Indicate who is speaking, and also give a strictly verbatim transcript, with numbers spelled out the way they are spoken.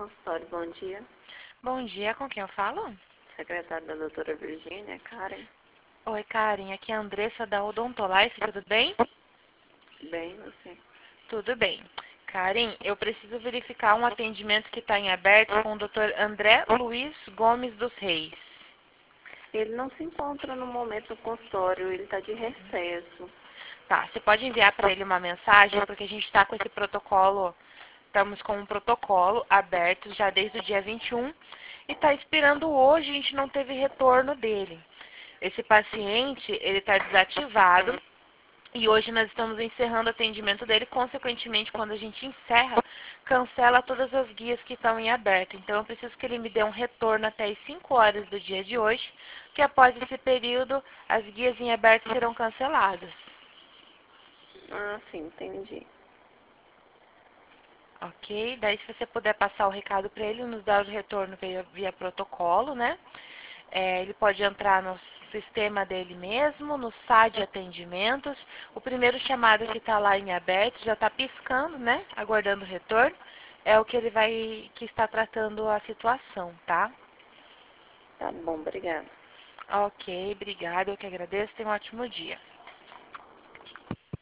Speaker 1: consultório, bom dia.
Speaker 2: Bom dia, com quem eu falo?
Speaker 1: Secretária da doutora Virgínia, Karen.
Speaker 2: Oi, Karen, aqui é a Andressa da Odontolife, tudo bem?
Speaker 1: Bem, você?
Speaker 2: Tudo bem. Karen, eu preciso verificar um atendimento que está em aberto com o doutor André Luiz Gomes dos Reis.
Speaker 1: Ele não se encontra no momento no consultório, ele está de recesso.
Speaker 2: Tá, você pode enviar para ele uma mensagem, porque a gente está com esse protocolo, estamos com um protocolo aberto já desde o dia vinte e um e está esperando hoje, a gente não teve retorno dele. Esse paciente, ele está desativado e hoje nós estamos encerrando o atendimento dele. Consequentemente, quando a gente encerra, cancela todas as guias que estão em aberto. Então, eu preciso que ele me dê um retorno até as cinco horas do dia de hoje, que após esse período, as guias em aberto serão canceladas.
Speaker 1: Ah, sim, entendi.
Speaker 2: Ok? Daí, se você puder passar o recado para ele, nos dar o retorno via, via protocolo, né? É, ele pode entrar no sistema dele mesmo, no S A de atendimentos. O primeiro chamado que está lá em aberto já está piscando, né? Aguardando o retorno. É o que ele vai, que está tratando a situação, tá?
Speaker 1: Tá bom, obrigada.
Speaker 2: Ok, obrigada. Eu que agradeço. Tenha um ótimo dia.